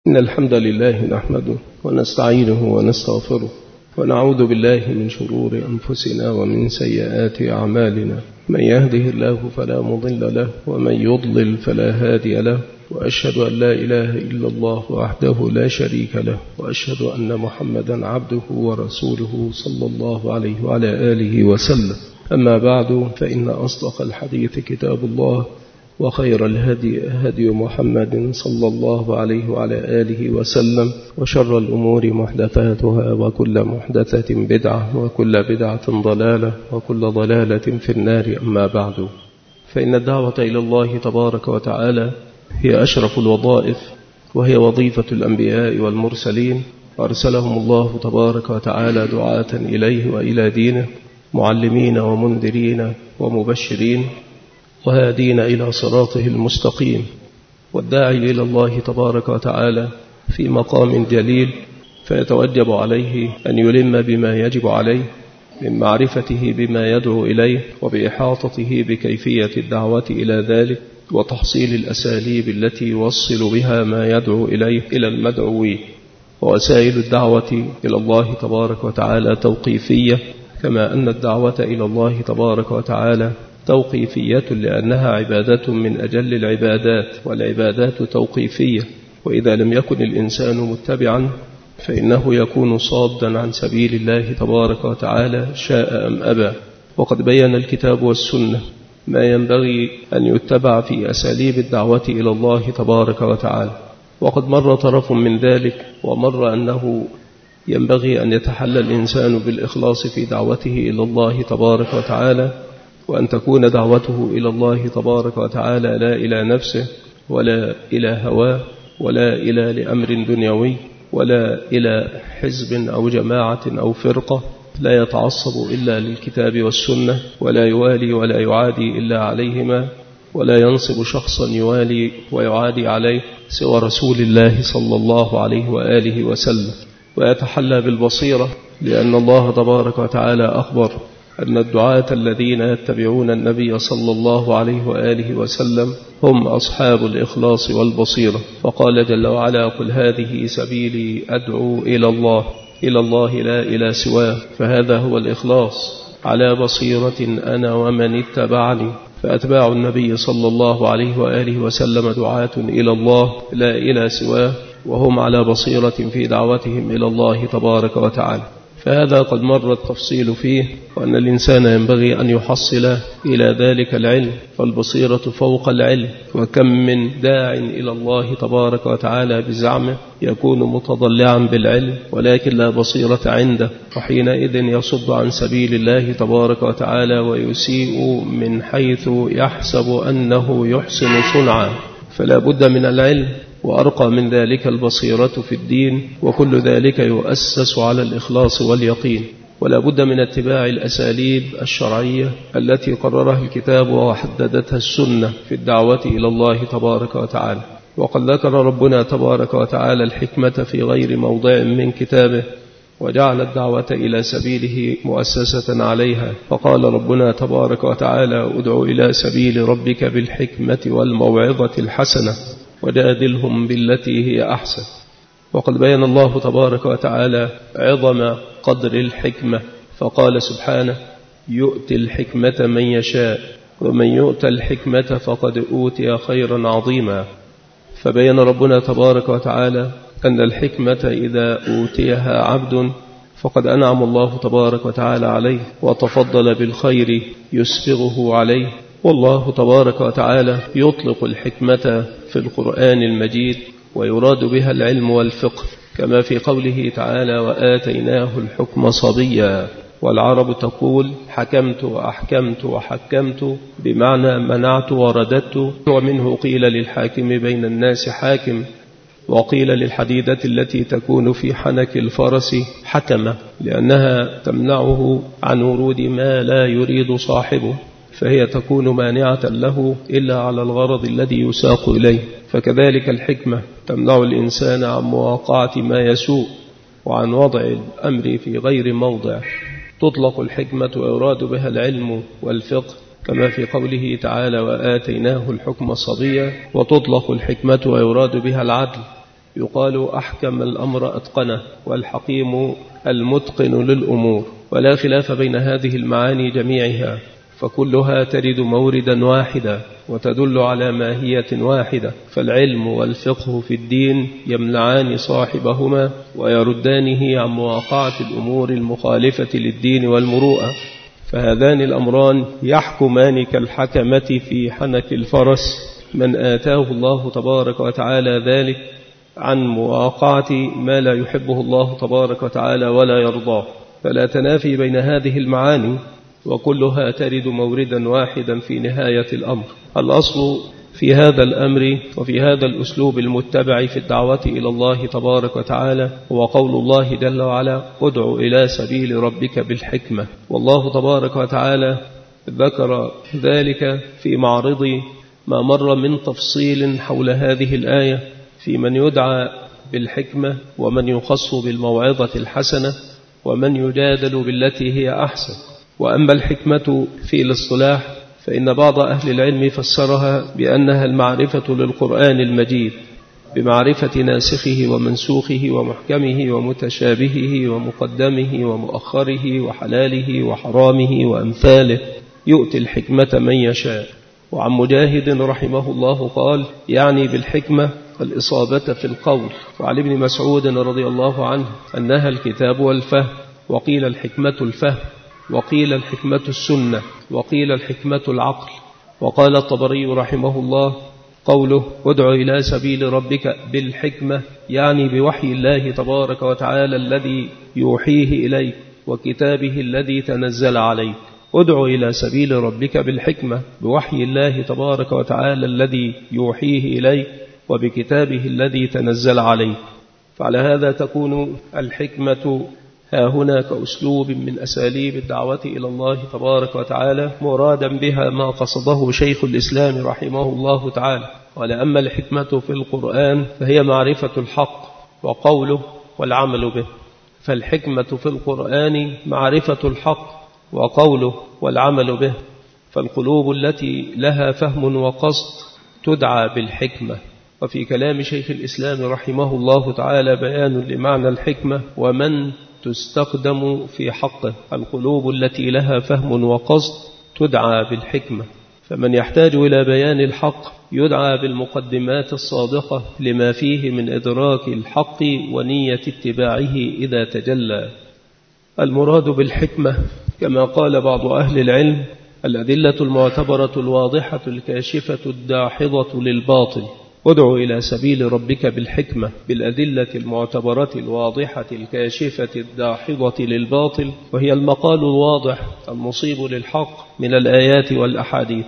إن الحمد لله نحمده ونستعينه ونستغفره ونعوذ بالله من شرور أنفسنا ومن سيئات أعمالنا. من يهده الله فلا مضل له ومن يضلل فلا هادي له، وأشهد أن لا إله إلا الله وحده لا شريك له، وأشهد أن محمدا عبده ورسوله صلى الله عليه وعلى آله وسلم. أما بعد، فإن أصدق الحديث كتاب الله، وخير الهدي هدي محمد صلى الله عليه وعلى آله وسلم، وشر الأمور محدثاتها، وكل محدثة بدعة، وكل بدعة ضلالة، وكل ضلالة في النار. أما بعد، فإن الدعوة إلى الله تبارك وتعالى هي أشرف الوظائف، وهي وظيفة الأنبياء والمرسلين، وأرسلهم الله تبارك وتعالى دعاة إليه وإلى دينه، معلمين ومنذرين ومبشرين وهادين إلى صراطه المستقيم. والداعي إلى الله تبارك وتعالى في مقام جليل، فيتوجب عليه أن يلم بما يجب عليه من معرفته بما يدعو إليه، وبإحاطته بكيفية الدعوة إلى ذلك، وتحصيل الأساليب التي يوصل بها ما يدعو إليه إلى المدعوين. ووسائل الدعوة إلى الله تبارك وتعالى توقيفية، كما أن الدعوة إلى الله تبارك وتعالى توقيفية، لأنها عبادة من أجل العبادات، والعبادات توقيفية. وإذا لم يكن الإنسان متبعا فإنه يكون صادا عن سبيل الله تبارك وتعالى شاء أم أبى. وقد بين الكتاب والسنة ما ينبغي أن يتبع في أساليب الدعوة إلى الله تبارك وتعالى. وقد مر طرف من ذلك، ومر أنه ينبغي أن يتحلى الإنسان بالإخلاص في دعوته إلى الله تبارك وتعالى، وأن تكون دعوته إلى الله تبارك وتعالى لا إلى نفسه، ولا إلى هواه، ولا إلى لأمر دنيوي، ولا إلى حزب أو جماعة أو فرقة، لا يتعصب إلا للكتاب والسنة، ولا يوالي ولا يعادي إلا عليهما، ولا ينصب شخصا يوالي ويعادي عليه سوى رسول الله صلى الله عليه وآله وسلم. ويتحلى بالبصيرة، لأن الله تبارك وتعالى أخبر أن الدعاة الذين يتبعون النبي صلى الله عليه وآله وسلم هم أصحاب الإخلاص والبصيرة. فقال جل وعلا: قل هذه سبيلي أدعو إلى الله لا إلى سواه. فهذا هو الإخلاص، على بصيرة أنا ومن اتبعني. فأتباع النبي صلى الله عليه وآله وسلم دعاة إلى الله لا إلى سواه، وهم على بصيرة في دعوتهم إلى الله تبارك وتعالى. فهذا قد مر التفصيل فيه، وأن الإنسان ينبغي أن يحصل إلى ذلك العلم، فالبصيرة فوق العلم. وكم من داع إلى الله تبارك وتعالى بزعمه يكون متضلعا بالعلم، ولكن لا بصيرة عنده، وحينئذ يصد عن سبيل الله تبارك وتعالى، ويسيء من حيث يحسب أنه يحسن صنعا. فلا بد من العلم، وأرقى من ذلك البصيرة في الدين، وكل ذلك يؤسس على الإخلاص واليقين. ولا بد من اتباع الأساليب الشرعية التي قررها الكتاب وحددتها السنة في الدعوة إلى الله تبارك وتعالى. وقد ذكر ربنا تبارك وتعالى الحكمة في غير موضع من كتابه، وجعل الدعوة إلى سبيله مؤسسة عليها. فقال ربنا تبارك وتعالى: ادع إلى سبيل ربك بالحكمة والموعظة الحسنة وجادلهم بالتي هي أحسن. وقد بين الله تبارك وتعالى عظم قدر الحكمة، فقال سبحانه: يؤتي الحكمة من يشاء، ومن يؤت الحكمة فقد أوتي خيرا عظيما. فبين ربنا تبارك وتعالى أن الحكمة إذا أوتيها عبد فقد أنعم الله تبارك وتعالى عليه، وتفضل بالخير يسبغه عليه. والله تبارك وتعالى يطلق الحكمة في القرآن المجيد، ويراد بها العلم والفقه، كما في قوله تعالى: وآتيناه الحكم صبيا. والعرب تقول: حكمت وأحكمت وحكمت، بمعنى منعت ورددت. ومنه قيل للحاكم بين الناس حاكم، وقيل للحديدة التي تكون في حنك الفرس حكمة، لأنها تمنعه عن ورود ما لا يريد صاحبه، فهي تكون مانعة له إلا على الغرض الذي يساق إليه. فكذلك الحكمة تمنع الإنسان عن مواقعة ما يسوء، وعن وضع الأمر في غير موضع. تطلق الحكمة ويراد بها العلم والفقه، كما في قوله تعالى: وآتيناه الحكم صبيا. وتطلق الحكمة ويراد بها العدل، يقال أحكم الأمر أتقنه، والحكيم المتقن للأمور، ولا خلاف بين هذه المعاني جميعها، فكلها ترد موردا واحدا وتدل على ماهية واحدة. فالعلم والفقه في الدين يمنعان صاحبهما ويردانه عن مواقعة الأمور المخالفة للدين والمروءة، فهذان الأمران يحكمان كالحكمة في حنك الفرس من آتاه الله تبارك وتعالى ذلك عن مواقعة ما لا يحبه الله تبارك وتعالى ولا يرضاه. فلا تنافي بين هذه المعاني، وكلها ترد موردا واحدا في نهاية الأمر. الأصل في هذا الأمر وفي هذا الأسلوب المتبع في الدعوة إلى الله تبارك وتعالى هو قول الله جل وعلا: ادع إلى سبيل ربك بالحكمة. والله تبارك وتعالى ذكر ذلك في معرض ما مر من تفصيل حول هذه الآية في من يدعى بالحكمة ومن يخص بالموعظة الحسنة ومن يجادل بالتي هي أحسن. وأما الحكمة في الاصطلاح فإن بعض أهل العلم فسرها بأنها المعرفة للقرآن المجيد بمعرفة ناسخه ومنسوخه ومحكمه ومتشابهه ومقدمه ومؤخره وحلاله وحرامه وأمثاله، يؤتي الحكمة من يشاء. وعن مجاهد رحمه الله قال: يعني بالحكمة الإصابة في القول. وعن ابن مسعود رضي الله عنه أنها الكتاب والفهم، وقيل الحكمة الفهم، وقيل الحكمة السنة، وقيل الحكمة العقل. وقال الطبري رحمه الله: قوله ادع إلى سبيل ربك بالحكمة يعني بوحي الله تبارك وتعالى الذي يوحيه إليك وكتابه الذي تنزل عليك. ادع إلى سبيل ربك بالحكمة بوحي الله تبارك وتعالى الذي يوحيه إليك وبكتابه الذي تنزل عليك. فعلى هذا تكون الحكمة ها هنا كأسلوب من أساليب الدعوة إلى الله تبارك وتعالى، مرادا بها ما قصده شيخ الإسلام رحمه الله تعالى. ولأما الحكمة في القرآن فهي معرفة الحق وقوله والعمل به. فالحكمة في القرآن معرفة الحق وقوله والعمل به. فالقلوب التي لها فهم وقصد تدعى بالحكمة. وفي كلام شيخ الإسلام رحمه الله تعالى بيان لمعنى الحكمة ومن تستخدم في حقه. القلوب التي لها فهم وقصد تدعى بالحكمة، فمن يحتاج إلى بيان الحق يدعى بالمقدمات الصادقة لما فيه من إدراك الحق ونية اتباعه إذا تجلى. المراد بالحكمة كما قال بعض أهل العلم الأدلة المعتبرة الواضحة الكاشفة الداحضة للباطل. ادع إلى سبيل ربك بالحكمة بالأدلة المعتبرة الواضحة الكاشفة الداحضة للباطل، وهي المقال الواضح المصيب للحق من الآيات والأحاديث.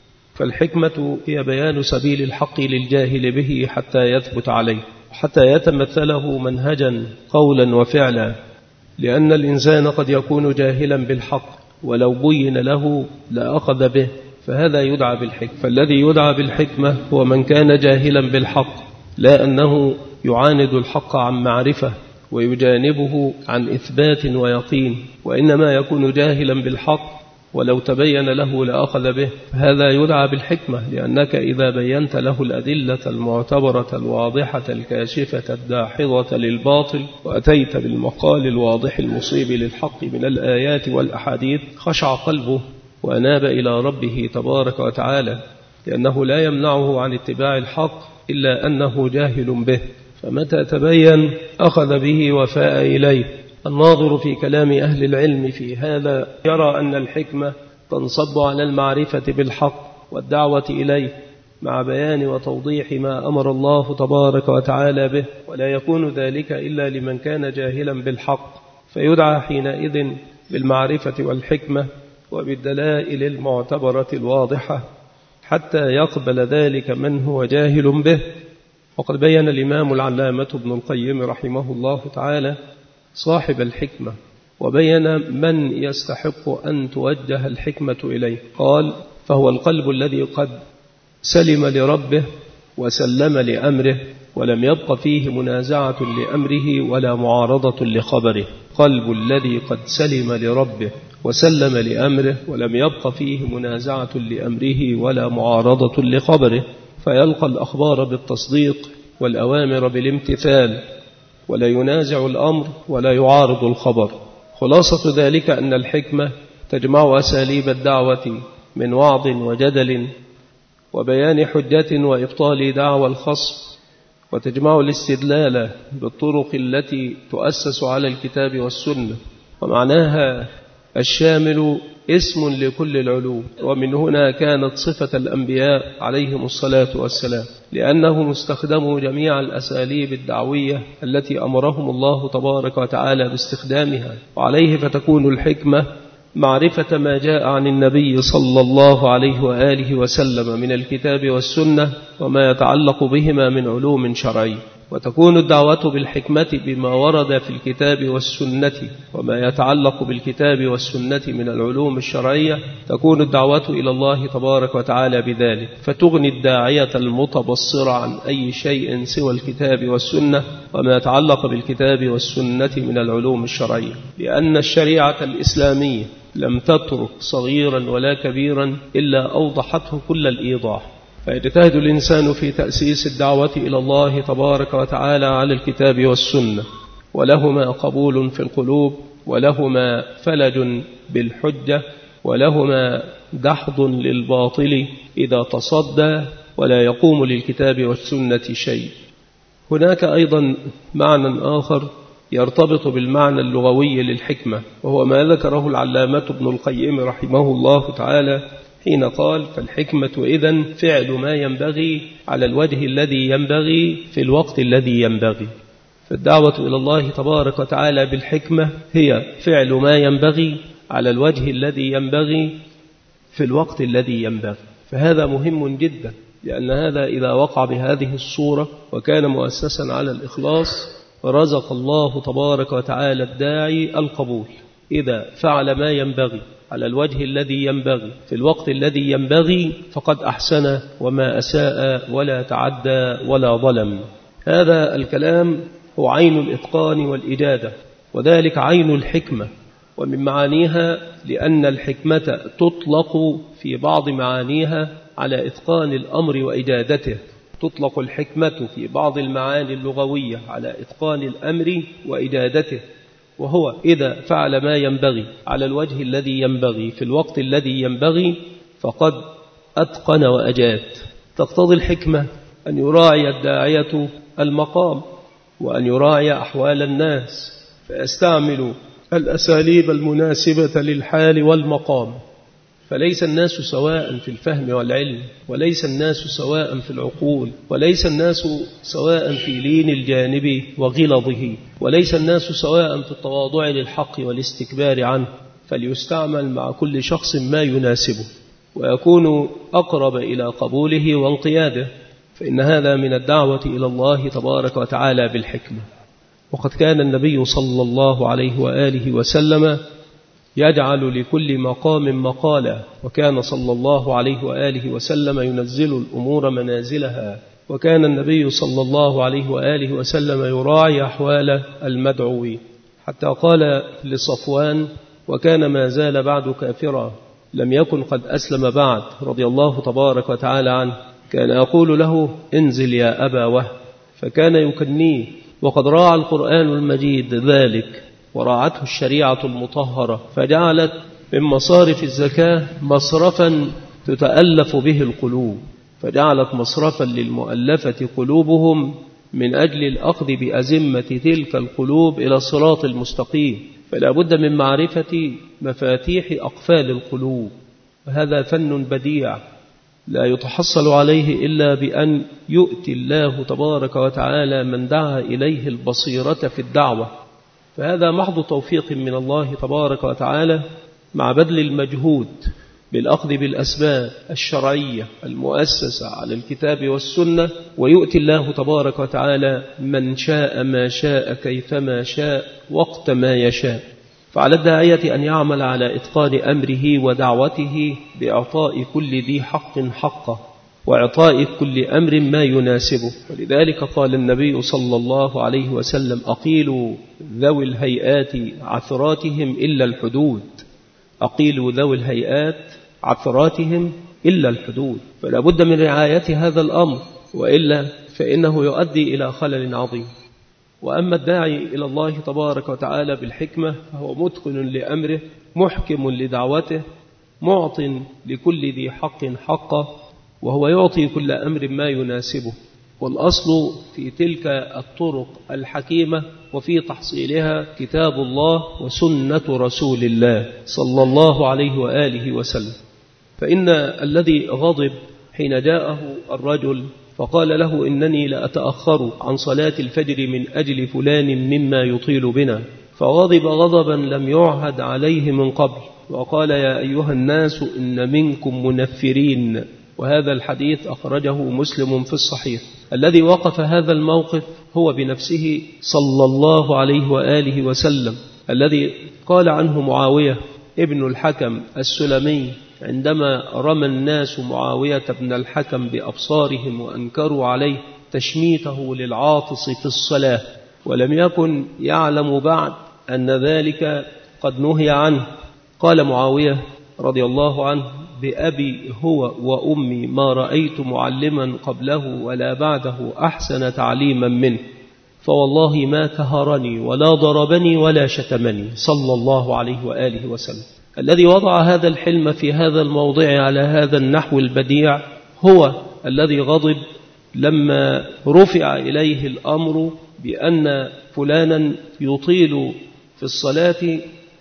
فالحكمة هي بيان سبيل الحق للجاهل به حتى يثبت عليه، حتى يتمثله منهجا قولا وفعلا، لأن الإنسان قد يكون جاهلا بالحق ولو بين له لأخذ به، فهذا يدعى بالحكمة. فالذي يدعى بالحكمة هو من كان جاهلا بالحق، لا أنه يعاند الحق عن معرفة ويجانبه عن إثبات ويقين، وإنما يكون جاهلا بالحق ولو تبين له لأخذ به، هذا يدعى بالحكمة. لأنك إذا بينت له الأدلة المعتبرة الواضحة الكاشفة الداحضة للباطل وأتيت بالمقال الواضح المصيب للحق من الآيات والأحاديث خشع قلبه وأناب إلى ربه تبارك وتعالى، لأنه لا يمنعه عن اتباع الحق إلا أنه جاهل به، فمتى تبين أخذ به وفاء إليه. الناظر في كلام أهل العلم في هذا يرى أن الحكمة تنصب على المعرفة بالحق والدعوة إليه مع بيان وتوضيح ما أمر الله تبارك وتعالى به، ولا يكون ذلك إلا لمن كان جاهلا بالحق، فيدعى حينئذ بالمعرفة والحكمة وبالدلائل المعتبرة الواضحة حتى يقبل ذلك من هو جاهل به. وقد بين الإمام العلامة ابن القيم رحمه الله تعالى صاحب الحكمة، وبين من يستحق أن توجه الحكمة إليه. قال: فهو القلب الذي قد سلم لربه وسلم لأمره ولم يبق فيه منازعة لأمره ولا معارضة لخبره. قلب الذي قد سلم لربه وسلم لأمره ولم يبق فيه منازعة لأمره ولا معارضة لخبره، فيلقى الأخبار بالتصديق والأوامر بالامتثال، ولا ينازع الأمر ولا يعارض الخبر. خلاصة ذلك أن الحكمة تجمع أساليب الدعوة من وعظ وجدل وبيان حجة وإبطال دعوى الخصم، وتجمع الاستدلال بالطرق التي تؤسس على الكتاب والسنة، ومعناها الشامل اسم لكل العلوم. ومن هنا كانت صفة الأنبياء عليهم الصلاة والسلام، لأنهم استخدموا جميع الأساليب الدعوية التي أمرهم الله تبارك وتعالى باستخدامها. وعليه فتكون الحكمة معرفة ما جاء عن النبي صلى الله عليه وآله وسلم من الكتاب والسنة وما يتعلق بهما من علوم شرعية، وتكون الدعوة بالحكمة بما ورد في الكتاب والسنة وما يتعلق بالكتاب والسنة من العلوم الشرعية. تكون الدعوة إلى الله تبارك وتعالى بذلك، فتغني الداعية المتبصر عن أي شيء سوى الكتاب والسنة وما يتعلق بالكتاب والسنة من العلوم الشرعية، لأن الشريعة الإسلامية لم تترك صغيرا ولا كبيرا إلا أوضحته كل الإيضاح. فيجتهد الإنسان في تأسيس الدعوة إلى الله تبارك وتعالى على الكتاب والسنة، ولهما قبول في القلوب، ولهما فلج بالحجة، ولهما دحض للباطل إذا تصدى، ولا يقوم للكتاب والسنة شيء. هناك أيضا معنى آخر يرتبط بالمعنى اللغوي للحكمة، وهو ما ذكره العلامة ابن القيم رحمه الله تعالى حين قال: فالحكمة إذن فعل ما ينبغي على الوجه الذي ينبغي في الوقت الذي ينبغي. فالدعوة إلى الله تبارك وتعالى بالحكمة هي فعل ما ينبغي على الوجه الذي ينبغي في الوقت الذي ينبغي. فهذا مهم جدا، لأن هذا إذا وقع بهذه الصورة وكان مؤسسا على الإخلاص رزق الله تبارك وتعالى الداعي القبول. إذا فعل ما ينبغي على الوجه الذي ينبغي في الوقت الذي ينبغي فقد أحسن وما أساء ولا تعدى ولا ظلم. هذا الكلام هو عين الإتقان والإجادة، وذلك عين الحكمة. ومن معانيها لأن الحكمة تطلق في بعض معانيها على إتقان الأمر وإجادته. تطلق الحكمة في بعض المعاني اللغوية على إتقان الأمر وإجادته، وهو إذا فعل ما ينبغي على الوجه الذي ينبغي في الوقت الذي ينبغي فقد أتقن وأجاد. تقتضي الحكمة أن يراعي الداعية المقام، وأن يراعي أحوال الناس، فيستعمل الأساليب المناسبة للحال والمقام. فليس الناس سواء في الفهم والعلم، وليس الناس سواء في العقول، وليس الناس سواء في لين الجانب وغلظه، وليس الناس سواء في التواضع للحق والاستكبار عنه. فليستعمل مع كل شخص ما يناسبه ويكون أقرب إلى قبوله وانقياده، فإن هذا من الدعوة إلى الله تبارك وتعالى بالحكمة. وقد كان النبي صلى الله عليه وآله وسلم يجعل لكل مقام مقالا، وكان صلى الله عليه وآله وسلم ينزل الأمور منازلها، وكان النبي صلى الله عليه وآله وسلم يراعي أحوال المدعوين، حتى قال لصفوان وكان ما زال بعد كافرا لم يكن قد أسلم بعد رضي الله تبارك وتعالى عنه، كان يقول له: انزل يا أبا وهب، فكان يكنيه. وقد راعى القرآن المجيد ذلك، وراعته الشريعة المطهرة، فجعلت من مصارف الزكاة مصرفا تتألف به القلوب، فجعلت مصرفا للمؤلفة قلوبهم من أجل الأخذ بأزمة تلك القلوب إلى الصراط المستقيم. فلا بد من معرفة مفاتيح أقفال القلوب، وهذا فن بديع لا يتحصل عليه إلا بأن يؤتي الله تبارك وتعالى من دعا إليه البصيرة في الدعوة. فهذا محض توفيق من الله تبارك وتعالى مع بذل المجهود بالأخذ بالأسباب الشرعية المؤسسة على الكتاب والسنة، ويؤتي الله تبارك وتعالى من شاء ما شاء كيفما شاء وقت ما يشاء. فعلى الداعية أن يعمل على إتقان أمره ودعوته بإعطاء كل ذي حق حقه، وإعطاء كل أمر ما يناسبه. ولذلك قال النبي صلى الله عليه وسلم: أقيلوا ذوي الهيئات عثراتهم إلا الحدود. أقيلوا ذوي الهيئات عثراتهم إلا الحدود. فلا بد من رعاية هذا الأمر، وإلا فإنه يؤدي إلى خلل عظيم. وأما الداعي إلى الله تبارك وتعالى بالحكمة فهو متقن لأمره، محكم لدعوته، معط لكل ذي حق حقه، وهو يعطي كل أمر ما يناسبه. والأصل في تلك الطرق الحكيمة وفي تحصيلها كتاب الله وسنة رسول الله صلى الله عليه وآله وسلم. فإن الذي غضب حين جاءه الرجل فقال له: إنني لأتأخر عن صلاة الفجر من أجل فلان مما يطيل بنا، فغضب غضبا لم يعهد عليه من قبل، وقال: يا أيها الناس إن منكم منفرين. وهذا الحديث أخرجه مسلم في الصحيح. الذي وقف هذا الموقف هو بنفسه صلى الله عليه وآله وسلم، الذي قال عنه معاوية ابن الحكم السلمي عندما رمى الناس معاوية بن الحكم بأبصارهم وأنكروا عليه تشميته للعاطس في الصلاة، ولم يكن يعلم بعد أن ذلك قد نهي عنه. قال معاوية رضي الله عنه: بأبي هو وأمي ما رأيت معلما قبله ولا بعده أحسن تعليما منه، فوالله ما كهرني ولا ضربني ولا شتمني صلى الله عليه وآله وسلم. الذي وضع هذا الحلم في هذا الموضع على هذا النحو البديع هو الذي غضب لما رفع إليه الأمر بأن فلانا يطيل في الصلاة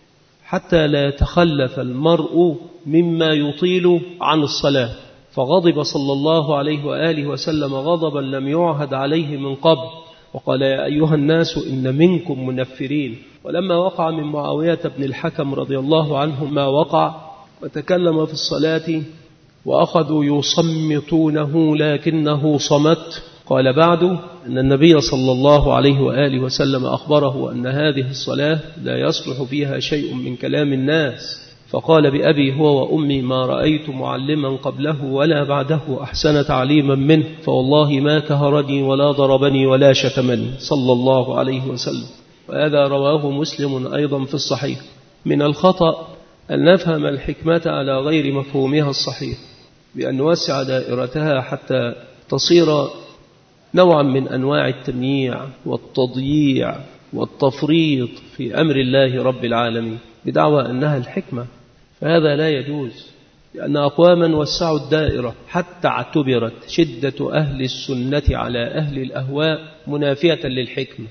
حتى لا يتخلف المرء مما يطيل عن الصلاة، فغضب صلى الله عليه وآله وسلم غضبا لم يعهد عليه من قبل، وقال: يا أيها الناس إن منكم منفرين. ولما وقع من معاوية بن الحكم رضي الله عنه ما وقع وتكلم في الصلاة وأخذوا يصمتونه لكنه صمت، قال بعد أن النبي صلى الله عليه وآله وسلم أخبره أن هذه الصلاة لا يصلح فيها شيء من كلام الناس، فقال: بأبي هو وأمي ما رأيت معلما قبله ولا بعده أحسن تعليما منه، فوالله ما كهرني ولا ضربني ولا شتمني صلى الله عليه وسلم. وهذا رواه مسلم أيضا في الصحيح. من الخطأ أن نفهم الحكمة على غير مفهومها الصحيح، بأن نوسع دائرتها حتى تصير نوعا من أنواع التمييع والتضييع والتفريط في أمر الله رب العالمين بدعوى أنها الحكمة، فهذا لا يجوز، لأن أقواما وسعوا الدائرة حتى اعتبرت شدة أهل السنة على أهل الأهواء منافية للحكمة،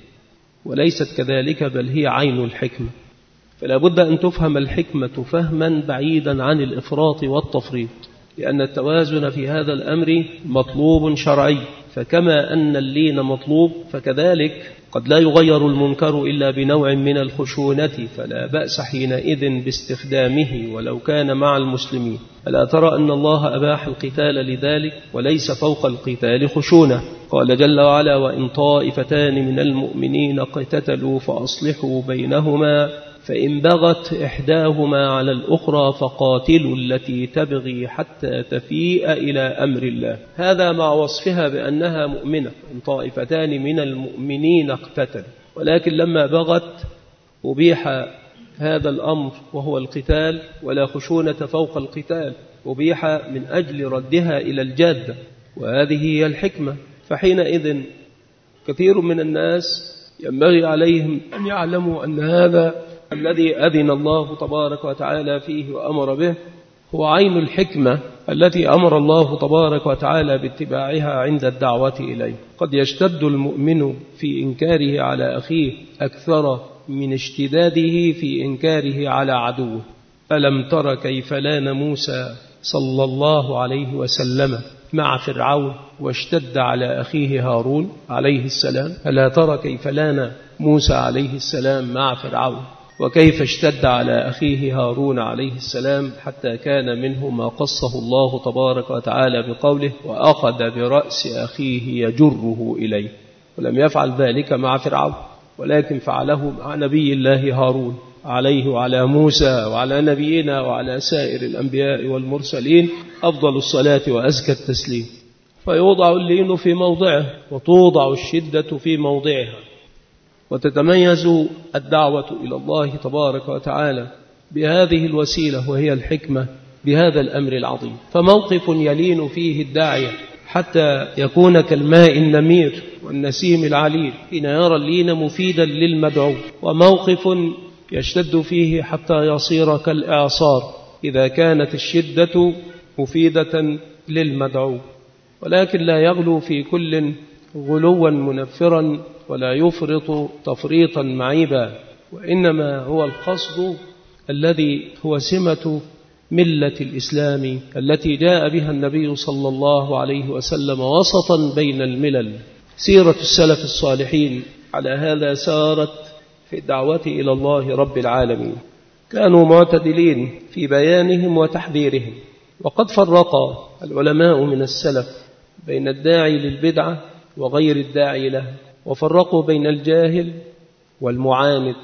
وليست كذلك، بل هي عين الحكمة. فلا بد أن تفهم الحكمة فهما بعيدا عن الإفراط والتفريط، لأن التوازن في هذا الأمر مطلوب شرعي، فكما أن اللين مطلوب فكذلك قد لا يغير المنكر إلا بنوع من الخشونة، فلا بأس حينئذ باستخدامه ولو كان مع المسلمين. ألا ترى أن الله أباح القتال لذلك وليس فوق القتال خشونة؟ قال جل وعلا: وإن طائفتان من المؤمنين اقتتلوا فأصلحوا بينهما فإن بغت إحداهما على الأخرى فقاتلوا التي تبغي حتى تفيء إلى أمر الله. هذا مع وصفها بأنها مؤمنة، إن طائفتان من المؤمنين اقتتلوا، ولكن لما بغت أبيح هذا الأمر وهو القتال، ولا خشونة فوق القتال، أبيح من أجل ردها إلى الجادة، وهذه هي الحكمة. فحينئذ كثير من الناس ينبغي عليهم أن يعلموا أن هذا الذي أذن الله تبارك وتعالى فيه وأمر به هو عين الحكمة التي أمر الله تبارك وتعالى باتباعها عند الدعوة إليه. قد يشتد المؤمن في إنكاره على أخيه أكثر من اشتداده في إنكاره على عدوه. ألم تر كيف لان موسى صلى الله عليه وسلم مع فرعون واشتد على أخيه هارون عليه السلام؟ ألا ترى كيف لان موسى عليه السلام مع فرعون، وكيف اشتد على أخيه هارون عليه السلام، حتى كان منه ما قصه الله تبارك وتعالى بقوله: وأخذ برأس أخيه يجره إليه. ولم يفعل ذلك مع فرعون، ولكن فعله مع نبي الله هارون عليه وعلى موسى وعلى نبينا وعلى سائر الأنبياء والمرسلين أفضل الصلاة وأزكى التسليم. فيوضع اللين في موضعه وتوضع الشدة في موضعها، وتتميز الدعوة إلى الله تبارك وتعالى بهذه الوسيلة وهي الحكمة بهذا الأمر العظيم. فموقف يلين فيه الداعية حتى يكون كالماء النمير والنسيم العليل حين يرى اللين مفيدا للمدعو، وموقف يشتد فيه حتى يصير كالإعصار إذا كانت الشدة مفيدة للمدعو، ولكن لا يغلو في كل غلوا منفرا ولا يفرط تفريطا معيبا، وإنما هو القصد الذي هو سمة ملة الإسلام التي جاء بها النبي صلى الله عليه وسلم وسطا بين الملل. سيرة السلف الصالحين على هذا سارت في الدعوة إلى الله رب العالمين، كانوا معتدلين في بيانهم وتحذيرهم. وقد فرق العلماء من السلف بين الداعي للبدعة وغير الداعي له، وفرقوا بين الجاهل والمعاند،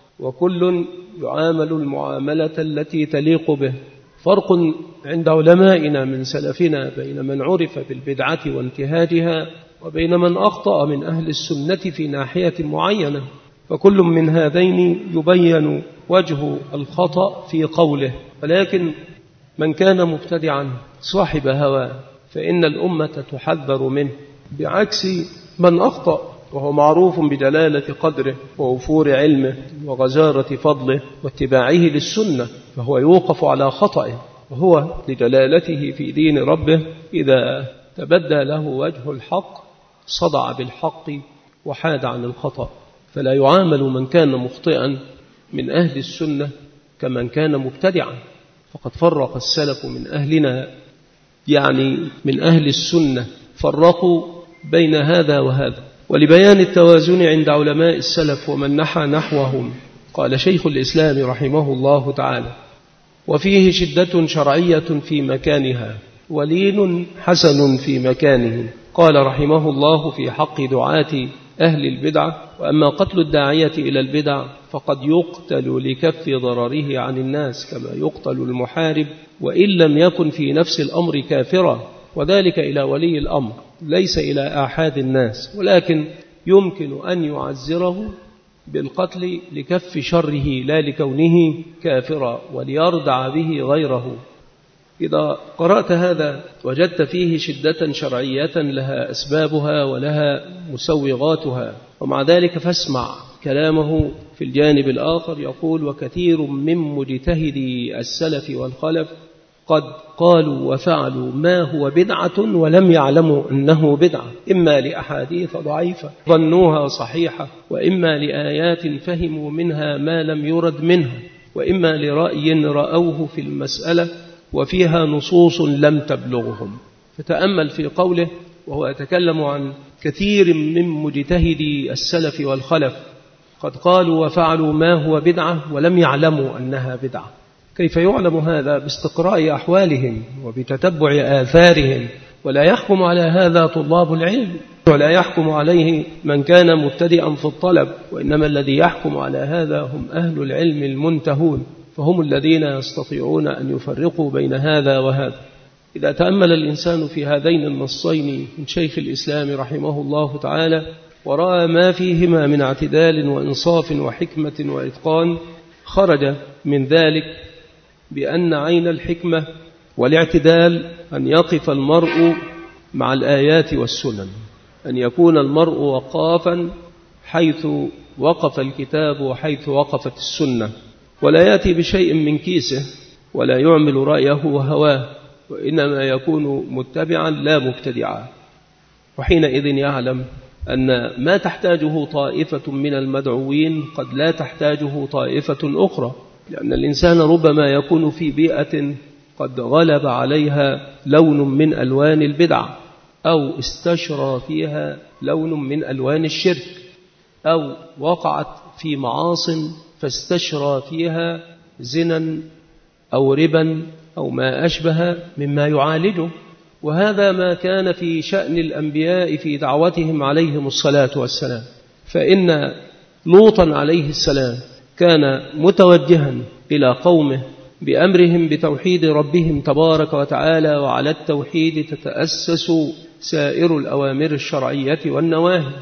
وكل يعامل المعاملة التي تليق به. فرق عند علمائنا من سلفنا بين من عرف بالبدعة وانتهاجها وبين من أخطأ من أهل السنة في ناحية معينة، فكل من هذين يبين وجه الخطأ في قوله. ولكن من كان مبتدعا صاحب هوى فإن الأمة تحذر منه، بعكس من أخطأ وهو معروف بجلالة قدره ووفور علمه وغزارة فضله واتباعه للسنة، فهو يوقف على خطأه، وهو لجلالته في دين ربه إذا تبدى له وجه الحق صدع بالحق وحاد عن الخطأ. فلا يعامل من كان مخطئا من أهل السنة كمن كان مبتدعا، فقد فرق السلف من أهلنا، يعني من أهل السنة، فرقوا بين هذا وهذا. ولبيان التوازن عند علماء السلف ومن نحى نحوهم قال شيخ الإسلام رحمه الله تعالى: وفيه شدة شرعية في مكانها ولين حسن في مكانه. قال رحمه الله في حق دعاة أهل البدعة: وأما قتل الداعية إلى البدع فقد يقتل لكف ضرره عن الناس كما يقتل المحارب، وإن لم يكن في نفس الأمر كافرا، وذلك إلى ولي الأمر ليس إلى آحاد الناس، ولكن يمكن أن يعزره بالقتل لكف شره لا لكونه كافرا وليردع به غيره. إذا قرأت هذا وجدت فيه شدة شرعية لها أسبابها ولها مسوغاتها، ومع ذلك فاسمع كلامه في الجانب الآخر يقول: وكثير من مجتهدي السلف والخلف قد قالوا وفعلوا ما هو بدعة ولم يعلموا أنه بدعة، إما لأحاديث ضعيفة ظنوها صحيحة، وإما لآيات فهموا منها ما لم يرد منها، وإما لرأي رأوه في المسألة وفيها نصوص لم تبلغهم. فتأمل في قوله وهو يتكلم عن كثير من مجتهدي السلف والخلف قد قالوا وفعلوا ما هو بدعة ولم يعلموا أنها بدعة. كيف يعلم هذا؟ باستقراء أحوالهم وبتتبع آثارهم، ولا يحكم على هذا طلاب العلم ولا يحكم عليه من كان مبتدئا في الطلب، وإنما الذي يحكم على هذا هم أهل العلم المنتهون، فهم الذين يستطيعون أن يفرقوا بين هذا وهذا. إذا تأمل الإنسان في هذين النصين من شيخ الإسلام رحمه الله تعالى ورأى ما فيهما من اعتدال وإنصاف وحكمة وإتقان، خرج من ذلك بأن عين الحكمة والاعتدال أن يقف المرء مع الآيات والسنن، أن يكون المرء وقافا حيث وقف الكتاب وحيث وقفت السنة، ولا يأتي بشيء من كيسه ولا يعمل رأيه وهواه، وإنما يكون متبعا لا مبتدعا. وحينئذ يعلم أن ما تحتاجه طائفة من المدعوين قد لا تحتاجه طائفة أخرى، لأن الإنسان ربما يكون في بيئة قد غلب عليها لون من ألوان البدع، أو استشرى فيها لون من ألوان الشرك، أو وقعت في معاصٍ فاستشرى فيها زنا أو ربا أو ما أشبه مما يعالجه. وهذا ما كان في شأن الأنبياء في دعوتهم عليهم الصلاة والسلام. فإن لوطا عليه السلام كان متوجها إلى قومه بأمرهم بتوحيد ربهم تبارك وتعالى، وعلى التوحيد تتأسس سائر الأوامر الشرعية والنواهي،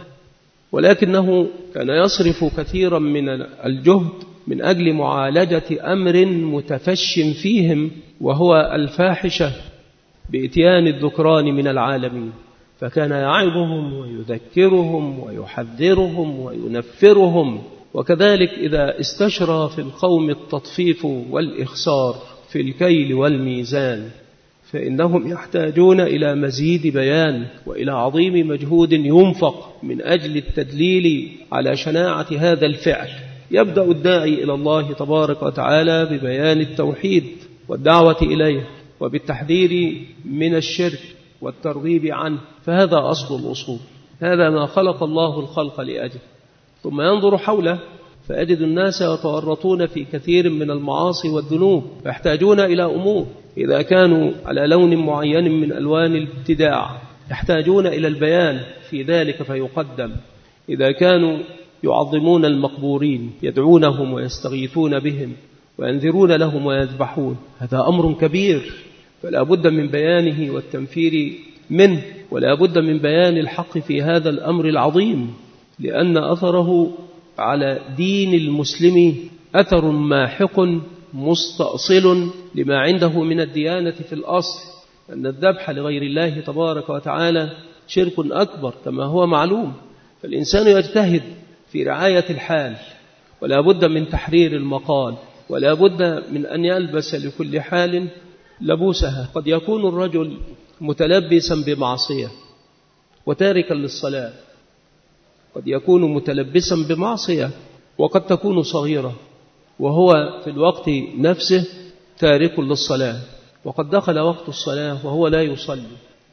ولكنه كان يصرف كثيرا من الجهد من أجل معالجة أمر متفش فيهم، وهو الفاحشة بإتيان الذكران من العالمين، فكان يعظهم ويذكرهم ويحذرهم وينفرهم. وكذلك إذا استشرى في القوم التطفيف والإخسار في الكيل والميزان فإنهم يحتاجون إلى مزيد بيان وإلى عظيم مجهود ينفق من أجل التدليل على شناعة هذا الفعل. يبدأ الداعي إلى الله تبارك وتعالى ببيان التوحيد والدعوة إليه وبالتحذير من الشرك والترغيب عنه، فهذا أصل الأصول، هذا ما خلق الله الخلق لأجله. ثم ينظر حوله فأجد الناس يتورطون في كثير من المعاصي والذنوب، فيحتاجون إلى أمور. إذا كانوا على لون معين من ألوان الابتداع يحتاجون إلى البيان في ذلك فيقدم. إذا كانوا يعظمون المقبورين يدعونهم ويستغيثون بهم وينذرون لهم ويذبحون، هذا أمر كبير، فلا بد من بيانه والتنفير منه، ولا بد من بيان الحق في هذا الأمر العظيم، لأن أثره على دين المسلم أثر ماحق مستأصل لما عنده من الديانة في الأصل، أن الذبح لغير الله تبارك وتعالى شرك أكبر كما هو معلوم. فالإنسان يجتهد في رعاية الحال، ولا بد من تحرير المقال، ولا بد من أن يلبس لكل حال لبوسها. قد يكون الرجل متلبسا بمعصية وتاركا للصلاة، قد يكون متلبسا بمعصية وقد تكون صغيرة وهو في الوقت نفسه تارك للصلاة، وقد دخل وقت الصلاة وهو لا يصلي،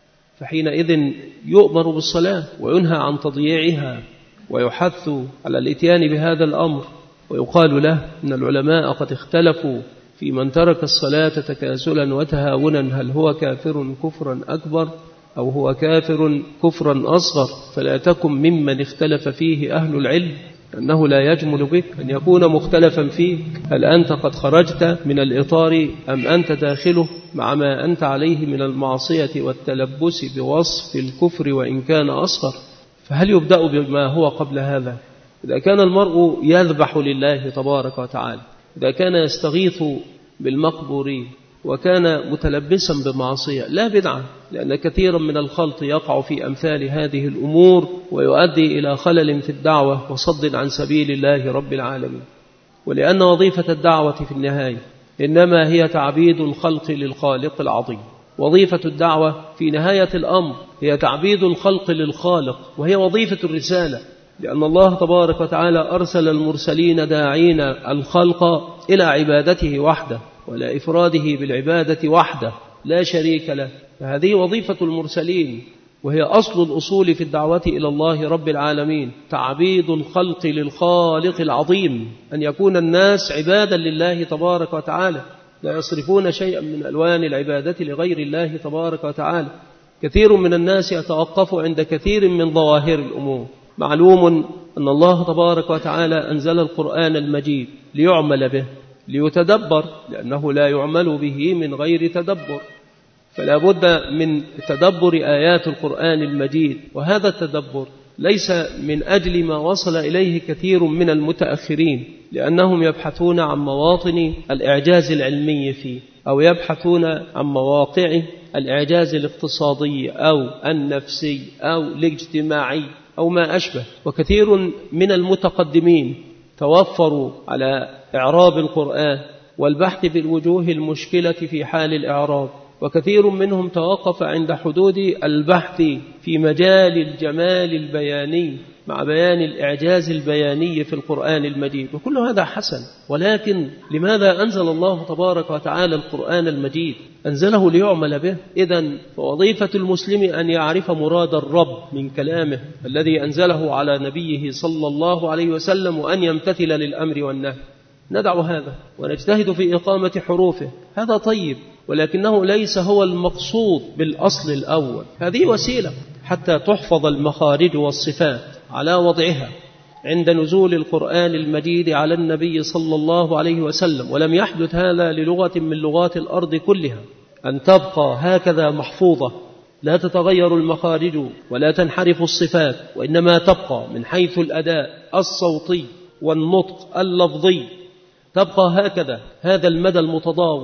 فحينئذ يؤمر بالصلاة وينهى عن تضييعها ويحث على الاتيان بهذا الأمر، ويقال له إن العلماء قد اختلفوا في من ترك الصلاة تكاسلا وتهاونا، هل هو كافر كفرا أكبر أو هو كافر كفرا أصغر؟ فلا تكن ممن اختلف فيه أهل العلم، أنه لا يجمل بك أن يكون مختلفا فيه، هل أنت قد خرجت من الإطار أم أنت داخله مع ما أنت عليه من المعصية والتلبس بوصف الكفر وإن كان أصغر؟ فهل يبدأ بما هو قبل هذا؟ إذا كان المرء يذبح لله تبارك وتعالى، إذا كان يستغيث بالمقبورين وكان متلبسا بمعصية لا بدعة، لأن كثيرا من الخلط يقع في أمثال هذه الأمور ويؤدي إلى خلل في الدعوة وصد عن سبيل الله رب العالمين. ولأن وظيفة الدعوة في النهاية إنما هي تعبيد الخلق للخالق العظيم، وظيفة الدعوة في نهاية الأمر هي تعبيد الخلق للخالق، وهي وظيفة الرسالة، لأن الله تبارك وتعالى أرسل المرسلين داعين الخلق إلى عبادته وحده ولا إفراده بالعبادة وحده لا شريك له، فهذه وظيفة المرسلين، وهي أصل الأصول في الدعوة إلى الله رب العالمين، تعبيد الخلق للخالق العظيم، أن يكون الناس عبادا لله تبارك وتعالى، لا يصرفون شيئا من ألوان العبادة لغير الله تبارك وتعالى. كثير من الناس يتوقف عند كثير من ظواهر الأمور. معلوم أن الله تبارك وتعالى أنزل القرآن المجيد ليعمل به، ليتدبر، لأنه لا يعمل به من غير تدبر، فلا بد من تدبر آيات القرآن المجيد. وهذا التدبر ليس من أجل ما وصل إليه كثير من المتأخرين، لأنهم يبحثون عن مواطن الإعجاز العلمي فيه، أو يبحثون عن مواقع الإعجاز الاقتصادي أو النفسي أو الاجتماعي أو ما أشبه. وكثير من المتقدمين توفروا على إعراب القرآن والبحث بالوجوه المشكلة في حال الإعراب، وكثير منهم توقف عند حدود البحث في مجال الجمال البياني مع بيان الإعجاز البياني في القرآن المجيد، وكل هذا حسن. ولكن لماذا أنزل الله تبارك وتعالى القرآن المجيد؟ أنزله ليعمل به. إذن فوظيفة المسلم أن يعرف مراد الرب من كلامه الذي أنزله على نبيه صلى الله عليه وسلم، وأن يمتثل للأمر والنهي. ندع هذا ونجتهد في إقامة حروفه، هذا طيب، ولكنه ليس هو المقصود بالأصل الأول. هذه وسيلة حتى تحفظ المخارج والصفات على وضعها عند نزول القرآن المجيد على النبي صلى الله عليه وسلم. ولم يحدث هذا للغة من لغات الأرض كلها أن تبقى هكذا محفوظة، لا تتغير المخارج ولا تنحرف الصفات، وإنما تبقى من حيث الأداء الصوتي والنطق اللفظي، تبقى هكذا هذا المدى المتضاول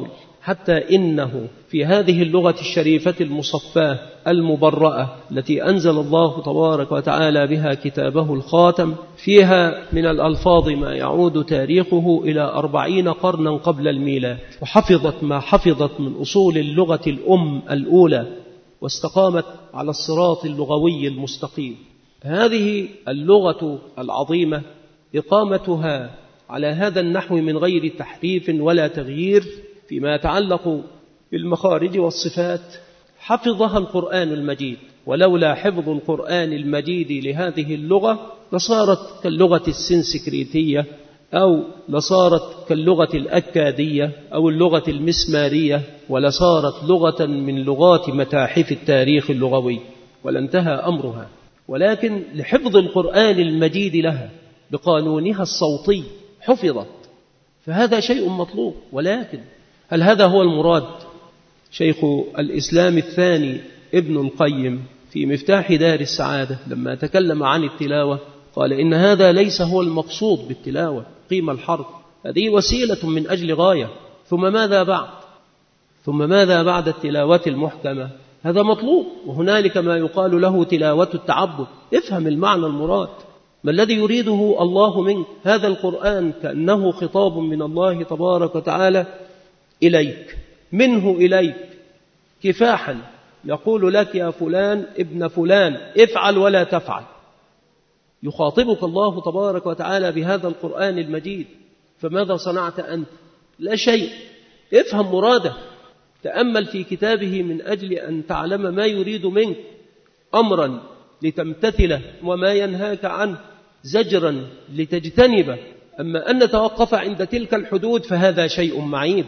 حتى إنه في هذه اللغة الشريفة المصفاة المبرأة التي أنزل الله تبارك وتعالى بها كتابه الخاتم فيها من الألفاظ ما يعود تاريخه إلى 40 قرنا قبل الميلاد، وحفظت ما حفظت من أصول اللغة الأم الأولى، واستقامت على الصراط اللغوي المستقيم. هذه اللغة العظيمة إقامتها على هذا النحو من غير تحريف ولا تغيير فيما يتعلق بالمخارج والصفات حفظها القرآن المجيد، ولولا حفظ القرآن المجيد لهذه اللغة لصارت كاللغة السنسكريتية، أو لصارت كاللغة الأكادية أو اللغة المسمارية، ولصارت لغة من لغات متاحف التاريخ اللغوي ولانتهى أمرها. ولكن لحفظ القرآن المجيد لها بقانونها الصوتي حفظت، فهذا شيء مطلوب. ولكن هل هذا هو المراد؟ شيخ الإسلام الثاني ابن القيم في مفتاح دار السعادة لما تكلم عن التلاوة قال إن هذا ليس هو المقصود بالتلاوة، قيم الحرف هذه وسيلة من أجل غاية، ثم ماذا بعد؟ ثم ماذا بعد التلاوة المحكمة؟ هذا مطلوب، وهنالك ما يقال له تلاوة التعبد. افهم المعنى المراد، ما الذي يريده الله منك؟ هذا القرآن كأنه خطاب من الله تبارك وتعالى إليك، منه إليك كفاحا، يقول لك يا فلان ابن فلان افعل ولا تفعل. يخاطبك الله تبارك وتعالى بهذا القرآن المجيد، فماذا صنعت أنت؟ لا شيء. افهم مراده، تأمل في كتابه من أجل أن تعلم ما يريد منك، أمرا لتمتثله وما ينهاك عنه، زجرا لتجتنبه. أما أن نتوقف عند تلك الحدود فهذا شيء معيب،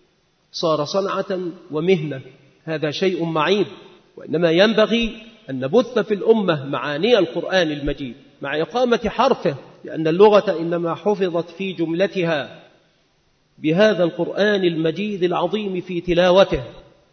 صار صنعة ومهنة، هذا شيء معيب. وإنما ينبغي أن نبث في الأمة معاني القرآن المجيد مع إقامة حرفه، لأن اللغة إنما حفظت في جملتها بهذا القرآن المجيد العظيم في تلاوته،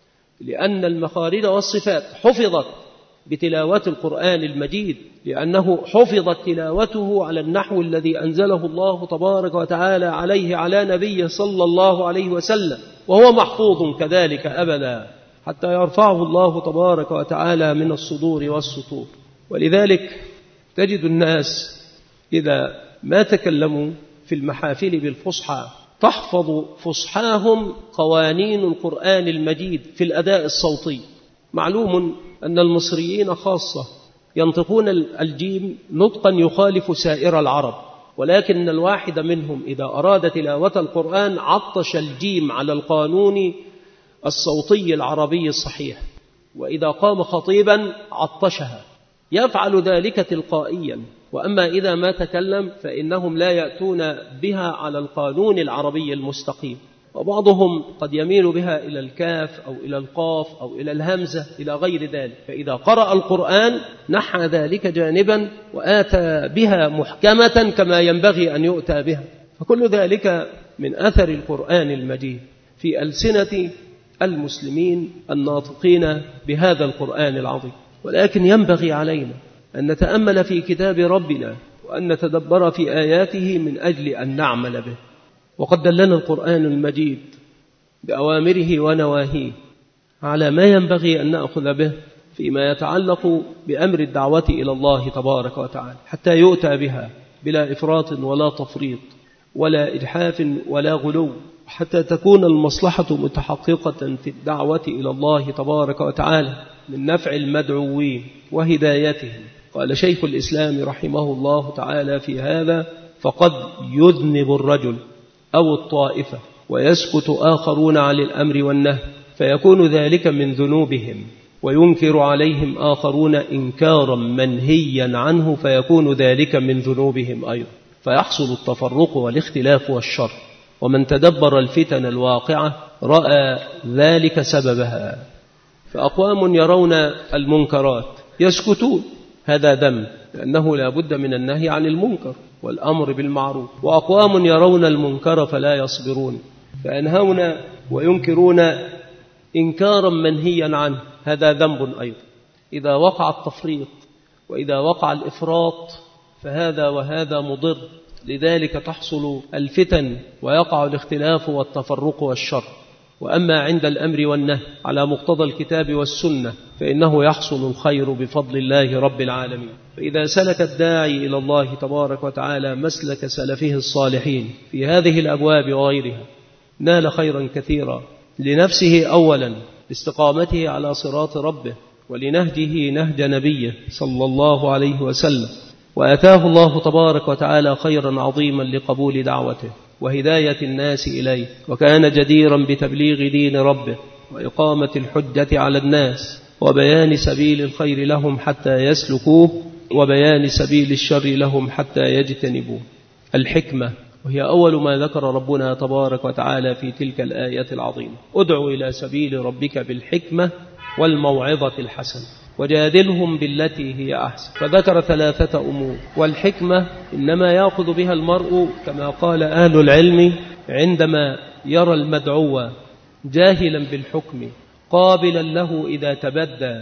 لأن المخارج والصفات حفظت بتلاوة القرآن المجيد، لأنه حفظت تلاوته على النحو الذي أنزله الله تبارك وتعالى عليه على نبيه صلى الله عليه وسلم، وهو محفوظ كذلك أبدا حتى يرفعه الله تبارك وتعالى من الصدور والسطور. ولذلك تجد الناس إذا ما تكلموا في المحافل بالفصحى تحفظ فصحاهم قوانين القرآن المجيد في الأداء الصوتي. معلوم أن المصريين خاصة ينطقون الجيم نطقا يخالف سائر العرب، ولكن الواحد منهم إذا أراد تلاوة القرآن عطش الجيم على القانون الصوتي العربي الصحيح، وإذا قام خطيبا عطشها، يفعل ذلك تلقائيا. وأما إذا ما تكلم فإنهم لا يأتون بها على القانون العربي المستقيم، وبعضهم قد يميل بها إلى الكاف أو إلى القاف أو إلى الهمزة إلى غير ذلك، فإذا قرأ القرآن نحى ذلك جانبا وآتى بها محكمة كما ينبغي أن يؤتى بها. فكل ذلك من أثر القرآن المجيد في ألسنة المسلمين الناطقين بهذا القرآن العظيم. ولكن ينبغي علينا أن نتأمل في كتاب ربنا وأن نتدبر في آياته من أجل أن نعمل به. وقد دلنا القرآن المجيد بأوامره ونواهيه على ما ينبغي أن نأخذ به فيما يتعلق بأمر الدعوة إلى الله تبارك وتعالى، حتى يؤتى بها بلا إفراط ولا تفريط ولا إجحاف ولا غلو، حتى تكون المصلحة متحققة في الدعوة إلى الله تبارك وتعالى من نفع المدعوين وهدايتهم. قال شيخ الإسلام رحمه الله تعالى في هذا: فقد يذنب الرجل أو الطائفة ويسكت آخرون عن الأمر والنهي فيكون ذلك من ذنوبهم، وينكر عليهم آخرون إنكارا منهيا عنه فيكون ذلك من ذنوبهم أيضا، فيحصل التفرق والاختلاف والشر. ومن تدبر الفتن الواقعة رأى ذلك سببها. فأقوام يرون المنكرات يسكتون، هذا ذنب، لأنه لا بد من النهي عن المنكر والأمر بالمعروف. وأقوام يرون المنكر فلا يصبرون فينهون وينكرون إنكارا منهيا عنه، هذا ذنب أيضا. إذا وقع التفريط وإذا وقع الإفراط فهذا وهذا مضر، لذلك تحصل الفتن ويقع الاختلاف والتفرق والشر. وأما عند الأمر والنهي على مقتضى الكتاب والسنة فإنه يحصل الخير بفضل الله رب العالمين. فإذا سلك الداعي إلى الله تبارك وتعالى مسلك سلفه الصالحين في هذه الأبواب وغيرها نال خيرا كثيرا لنفسه أولا باستقامته على صراط ربه، ولنهجه نهج نبيه صلى الله عليه وسلم، وأتاه الله تبارك وتعالى خيرا عظيما لقبول دعوته وهداية الناس إليه، وكان جديرا بتبليغ دين ربه وإقامة الحجة على الناس وبيان سبيل الخير لهم حتى يسلكوه وبيان سبيل الشر لهم حتى يجتنبوه. الحكمة، وهي أول ما ذكر ربنا تبارك وتعالى في تلك الآية العظيمة: ادع إلى سبيل ربك بالحكمة والموعظة الحسنة وجادلهم بالتي هي أحسن. فذكر 3 أمور، والحكمة إنما يأخذ بها المرء كما قال أهل العلم عندما يرى المدعو جاهلا بالحكم قابلا له إذا تبدى،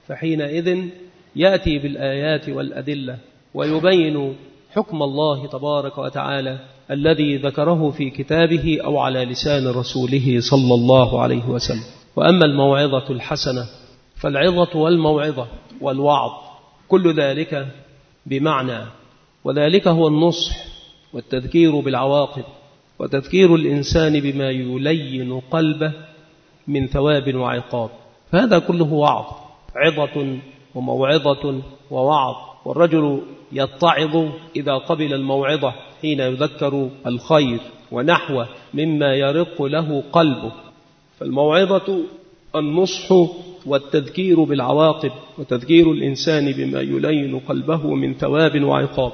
فحينئذ يأتي بالآيات والأدلة ويبين حكم الله تبارك وتعالى الذي ذكره في كتابه أو على لسان رسوله صلى الله عليه وسلم. وأما الموعظة الحسنة فالعظة والموعظة والوعظ كل ذلك بمعنى، وذلك هو النصح والتذكير بالعواقب وتذكير الإنسان بما يلين قلبه من ثواب وعقاب، فهذا كله وعظ، عظة وموعظة ووعظ. والرجل يتعظ إذا قبل الموعظة حين يذكر الخير ونحوه مما يرق له قلبه. فالموعظة النصح والتذكير بالعواقب وتذكير الإنسان بما يلين قلبه من ثواب وعقاب.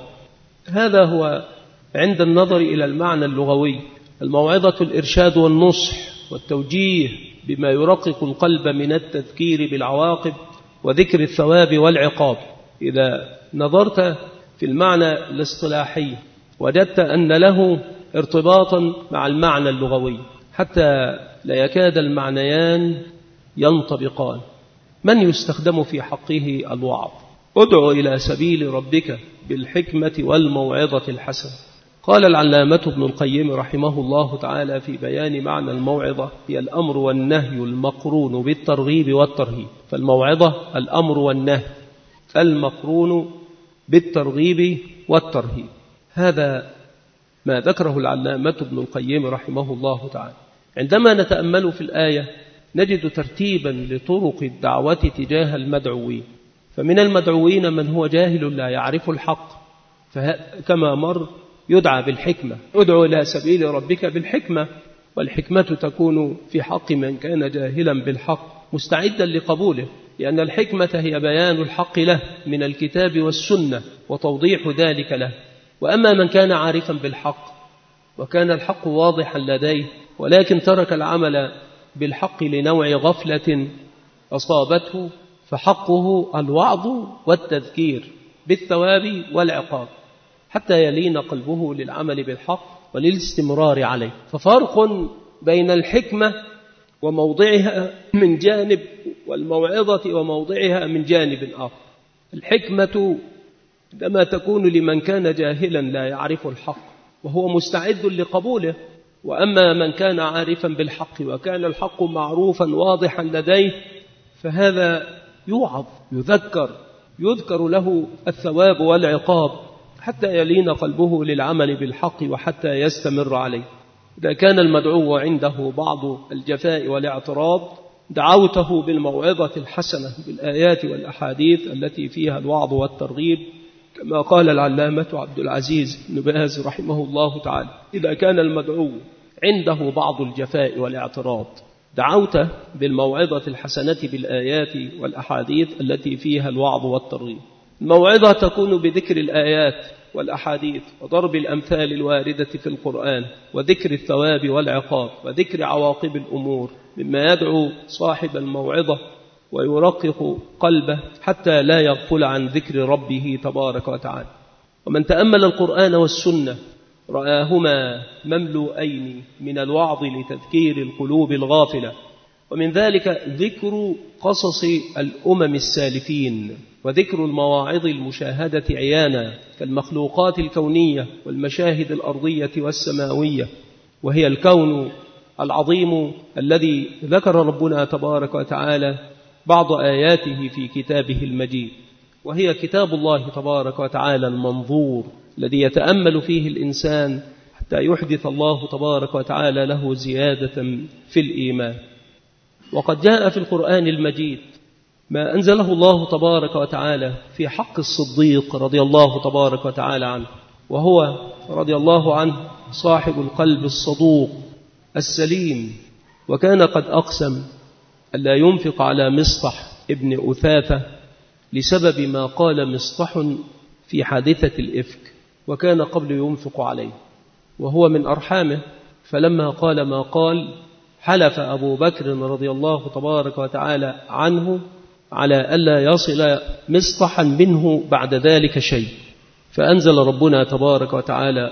هذا هو عند النظر إلى المعنى اللغوي. الموعظة الإرشاد والنصح والتوجيه بما يرقق القلب من التذكير بالعواقب وذكر الثواب والعقاب. إذا نظرت في المعنى الاصطلاحي وجدت أن له ارتباطا مع المعنى اللغوي حتى لا يكاد المعنيان ينطبقان. من يستخدم في حقه الوعظ؟ ادع إلى سبيل ربك بالحكمة والموعظة الحسنة. قال العلامة ابن القيم رحمه الله تعالى في بيان معنى الموعظة: هي الأمر والنهي المقرون بالترغيب والترهيب. فالموعظة الأمر والنهي المقرون بالترغيب والترهيب. هذا ما ذكره العلامة ابن القيم رحمه الله تعالى. عندما نتأمل في الآية نجد ترتيبا لطرق الدعوة تجاه المدعوين. فمن المدعوين من هو جاهل لا يعرف الحق، فكما مر يدعى بالحكمة: ادعو إلى سبيل ربك بالحكمة. والحكمة تكون في حق من كان جاهلا بالحق مستعدا لقبوله، لأن الحكمة هي بيان الحق له من الكتاب والسنة وتوضيح ذلك له. وأما من كان عارفا بالحق وكان الحق واضحا لديه ولكن ترك العمل بالحق لنوع غفلة أصابته، فحقه الوعظ والتذكير بالثواب والعقاب حتى يلين قلبه للعمل بالحق وللاستمرار عليه. ففرق بين الحكمة وموضعها من جانب والموعظة وموضعها من جانب آخر. الحكمة عندما تكون لمن كان جاهلا لا يعرف الحق وهو مستعد لقبوله، وأما من كان عارفا بالحق وكان الحق معروفا واضحا لديه فهذا يوعظ يذكر له الثواب والعقاب حتى يلين قلبه للعمل بالحق وحتى يستمر عليه. إذا كان المدعو عنده بعض الجفاء والاعتراض دعوته بالموعظة الحسنة بالآيات والأحاديث التي فيها الوعظ والترغيب، كما قال العلامة عبد العزيز بن باز رحمه الله تعالى: إذا كان المدعو عنده بعض الجفاء والاعتراض دعوته بالموعظة الحسنة بالآيات والأحاديث التي فيها الوعظ والترغيب. الموعظة تكون بذكر الآيات والأحاديث وضرب الأمثال الواردة في القرآن وذكر الثواب والعقاب وذكر عواقب الأمور مما يدعو صاحب الموعظة ويرقق قلبه حتى لا يغفل عن ذكر ربه تبارك وتعالى. ومن تأمل القرآن والسنة رآهما مملوءين من الوعظ لتذكير القلوب الغافلة، ومن ذلك ذكر قصص الأمم السالفين وذكر المواعظ المشاهدة عيانا كالمخلوقات الكونية والمشاهد الأرضية والسماوية، وهي الكون العظيم الذي ذكر ربنا تبارك وتعالى بعض آياته في كتابه المجيد، وهي كتاب الله تبارك وتعالى المنظور الذي يتأمل فيه الإنسان حتى يحدث الله تبارك وتعالى له زيادة في الإيمان. وقد جاء في القرآن المجيد ما أنزله الله تبارك وتعالى في حق الصديق رضي الله تبارك وتعالى عنه، وهو رضي الله عنه صاحب القلب الصدوق السليم، وكان قد أقسم ألا ينفق على مصطح ابن أثاثة لسبب ما قال مصطح في حادثة الإفك، وكان قبل ينفق عليه وهو من أرحامه، فلما قال ما قال حلف أبو بكر رضي الله تبارك وتعالى عنه على ألا يصل مصطحا منه بعد ذلك شيء، فأنزل ربنا تبارك وتعالى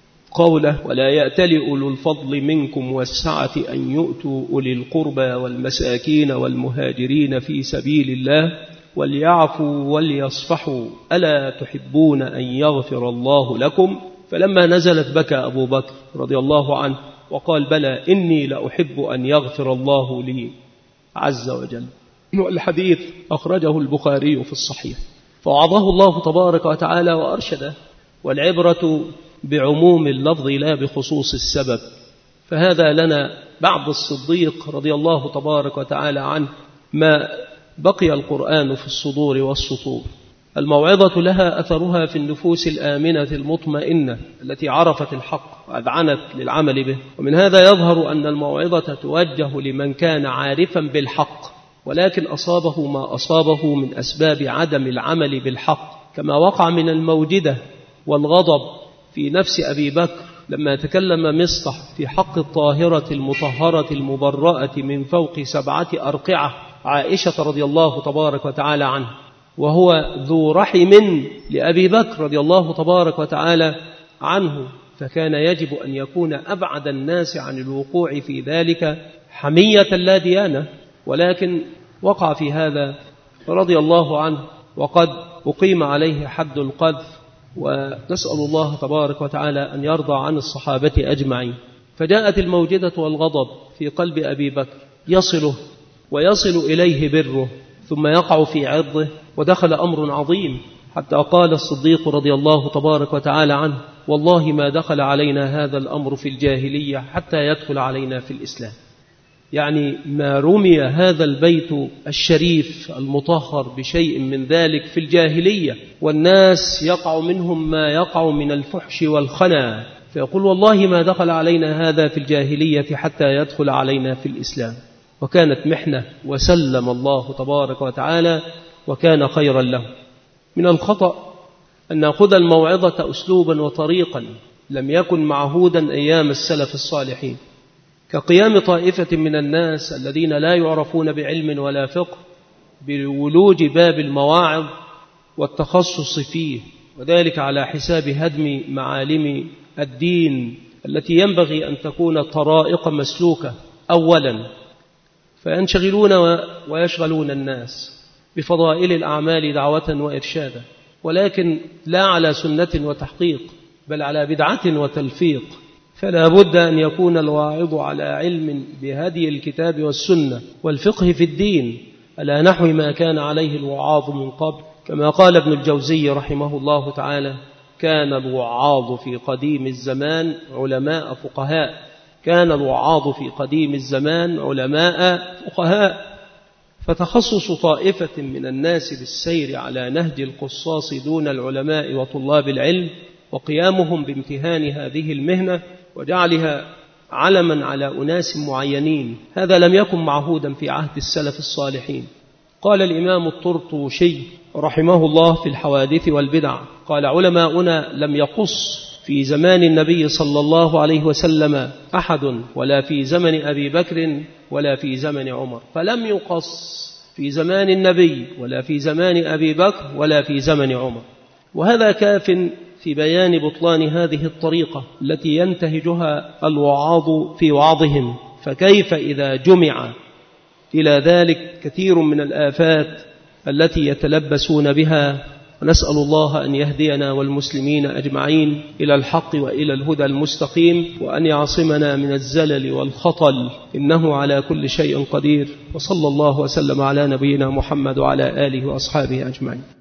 قوله ولا يأتل أولو الفضل منكم والسعة أن يؤتوا أولي القربى والمساكين والمهاجرين في سبيل الله وليعفوا وليصفحوا ألا تحبون أن يغفر الله لكم؟ فلما نزلت بكى أبو بكر رضي الله عنه وقال بلى إني لأحب أن يغفر الله لي عز وجل. والحديث أخرجه البخاري في الصحيح. فوعظه الله تبارك وتعالى وأرشده، والعبرة بعموم اللفظ لا بخصوص السبب. فهذا لنا بعد الصديق رضي الله تبارك وتعالى عنه ما بقي القرآن في الصدور والسطور. الموعظة لها أثرها في النفوس الآمنة المطمئنة التي عرفت الحق وأذعنت للعمل به، ومن هذا يظهر أن الموعظة توجه لمن كان عارفا بالحق ولكن أصابه ما أصابه من أسباب عدم العمل بالحق، كما وقع من الموجدة والغضب في نفس أبي بكر لما تكلم مصطح في حق الطاهرة المطهرة المبرأة من فوق 7 أرقعة عائشة رضي الله تبارك وتعالى عنه، وهو ذو رحم لأبي بكر رضي الله تبارك وتعالى عنه، فكان يجب أن يكون أبعد الناس عن الوقوع في ذلك حمية لا ديانة، ولكن وقع في هذا رضي الله عنه وقد أقيم عليه حد القذف، ونسأل الله تبارك وتعالى أن يرضى عن الصحابة أجمعين. فجاءت الموجدة والغضب في قلب أبي بكر يصله ويصل إليه بره ثم يقع في عرضه، ودخل أمر عظيم حتى قال الصديق رضي الله تبارك وتعالى عنه والله ما دخل علينا هذا الأمر في الجاهلية حتى يدخل علينا في الإسلام. يعني ما رمي هذا البيت الشريف المطهر بشيء من ذلك في الجاهلية، والناس يقع منهم ما يقع من الفحش والخنا، فيقول والله ما دخل علينا هذا في الجاهلية حتى يدخل علينا في الإسلام. وكانت محنة وسلم الله تبارك وتعالى وكان خيرا له. من الخطأ أن نأخذ الموعظة أسلوبا وطريقا لم يكن معهودا أيام السلف الصالحين، كقيام طائفة من الناس الذين لا يعرفون بعلم ولا فقه بولوج باب المواعظ والتخصص فيه، وذلك على حساب هدم معالم الدين التي ينبغي أن تكون طرائق مسلوكة أولا، فينشغلون ويشغلون الناس بفضائل الأعمال دعوة وإرشادا، ولكن لا على سنة وتحقيق بل على بدعة وتلفيق. فلا بد أن يكون الواعظ على علم بهدي الكتاب والسنة والفقه في الدين على نحو ما كان عليه الوعاظ من قبل، كما قال ابن الجوزي رحمه الله تعالى كان الوعاظ في قديم الزمان علماء فقهاء، كان الوعاظ في قديم الزمان علماء فقهاء. فتخصص طائفة من الناس بالسير على نهج القصاص دون العلماء وطلاب العلم وقيامهم بامتهان هذه المهنة وجعلها علما على أناس معينين، هذا لم يكن معهودا في عهد السلف الصالحين. قال الإمام الطرطوشي رحمه الله في الحوادث والبدع قال علماؤنا لم يقص في زمان النبي صلى الله عليه وسلم أحد ولا في زمن أبي بكر ولا في زمن عمر، فلم يقص في زمان النبي ولا في زمان أبي بكر ولا في زمن عمر. وهذا كاف في بيان بطلان هذه الطريقة التي ينتهجها الوعاظ في وعظهم. فكيف إذا جمع إلى ذلك كثير من الآفات التي يتلبسون بها ونسأل الله أن يهدينا والمسلمين أجمعين إلى الحق وإلى الهدى المستقيم، وأن يعصمنا من الزلل والخطل، إنه على كل شيء قدير. وصلى الله وسلم على نبينا محمد وعلى آله وأصحابه أجمعين.